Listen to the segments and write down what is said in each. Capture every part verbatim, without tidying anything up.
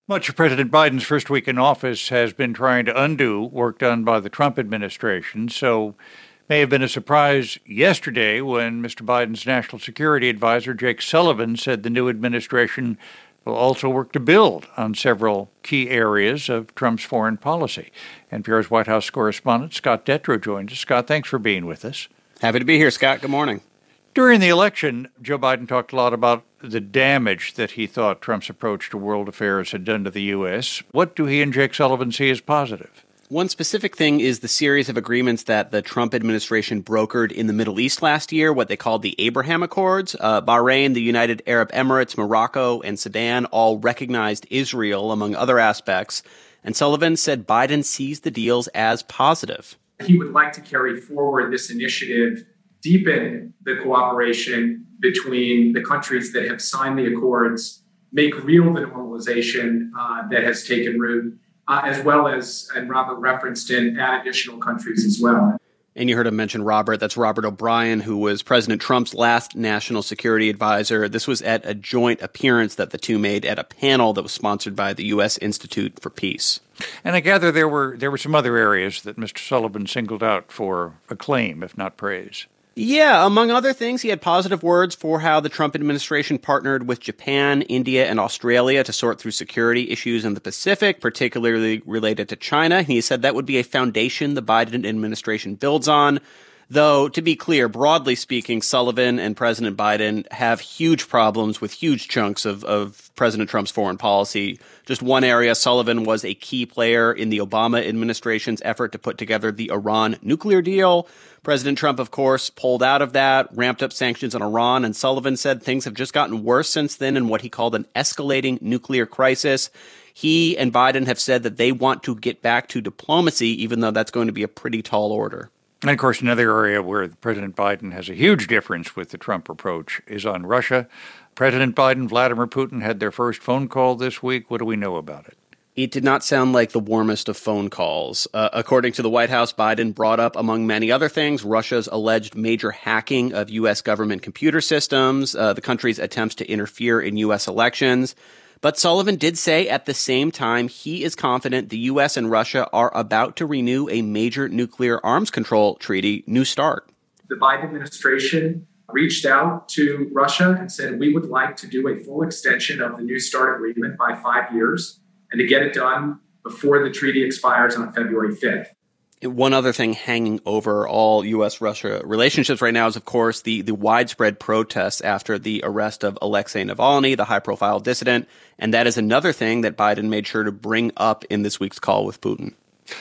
Much of President Biden's first week in office has been trying to undo work done by the Trump administration, so may have been a surprise yesterday when Mister Biden's national security advisor, Jake Sullivan, said the new administration will also work to build on several key areas of Trump's foreign policy. N P R's White House correspondent Scott Detrow joins us. Scott, thanks for being with us. Happy to be here, Scott. Good morning. During the election, Joe Biden talked a lot about the damage that he thought Trump's approach to world affairs had done to the U S. What do he and Jake Sullivan see as positive? One specific thing is the series of agreements that the Trump administration brokered in the Middle East last year, what they called the Abraham Accords. Uh, Bahrain, the United Arab Emirates, Morocco, and Sudan all recognized Israel, among other aspects. And Sullivan said Biden sees the deals as positive. He would like to carry forward this initiative, deepen the cooperation between the countries that have signed the accords, make real the normalization uh, that has taken root, uh, as well as, and Robert referenced in, add additional countries as well. And you heard him mention Robert. That's Robert O'Brien, who was President Trump's last national security advisor. This was at a joint appearance that the two made at a panel that was sponsored by the U S Institute for Peace. And I gather there were there were some other areas that Mister Sullivan singled out for acclaim, if not praise. Yeah, among other things, he had positive words for how the Trump administration partnered with Japan, India, and Australia to sort through security issues in the Pacific, particularly related to China. He said that would be a foundation the Biden administration builds on. Though, to be clear, broadly speaking, Sullivan and President Biden have huge problems with huge chunks of, of President Trump's foreign policy. Just one area, Sullivan was a key player in the Obama administration's effort to put together the Iran nuclear deal. President Trump, of course, pulled out of that, ramped up sanctions on Iran, and Sullivan said things have just gotten worse since then in what he called an escalating nuclear crisis. He and Biden have said that they want to get back to diplomacy, even though that's going to be a pretty tall order. And, of course, another area where President Biden has a huge difference with the Trump approach is on Russia. President Biden, Vladimir Putin had their first phone call this week. What do we know about it? It did not sound like the warmest of phone calls. Uh, according to the White House, Biden brought up, among many other things, Russia's alleged major hacking of U S government computer systems, uh, the country's attempts to interfere in U S elections. But Sullivan did say at the same time he is confident the U S and Russia are about to renew a major nuclear arms control treaty, New START. The Biden administration reached out to Russia and said, we would like to do a full extension of the New START agreement by five years and to get it done before the treaty expires on February fifth. One other thing hanging over all U S Russia relationships right now is, of course, the, the widespread protests after the arrest of Alexei Navalny, the high-profile dissident. And that is another thing that Biden made sure to bring up in this week's call with Putin.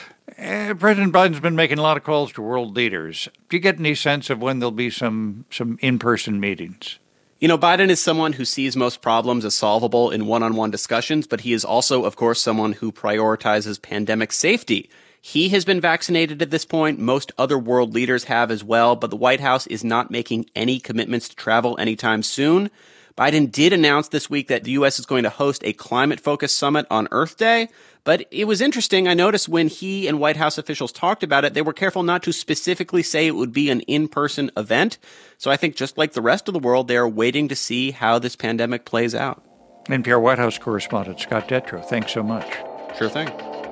Uh, President Biden's been making a lot of calls to world leaders. Do you get any sense of when there'll be some, some in-person meetings? You know, Biden is someone who sees most problems as solvable in one-on-one discussions, but he is also, of course, someone who prioritizes pandemic safety. He has been vaccinated at this point. Most other world leaders have as well, but the White House is not making any commitments to travel anytime soon. Biden did announce this week that the U S is going to host a climate-focused summit on Earth Day, but it was interesting. I noticed when he and White House officials talked about it, they were careful not to specifically say it would be an in-person event. So I think just like the rest of the world, they are waiting to see how this pandemic plays out. N P R White House correspondent Scott Detrow, thanks so much. Sure thing.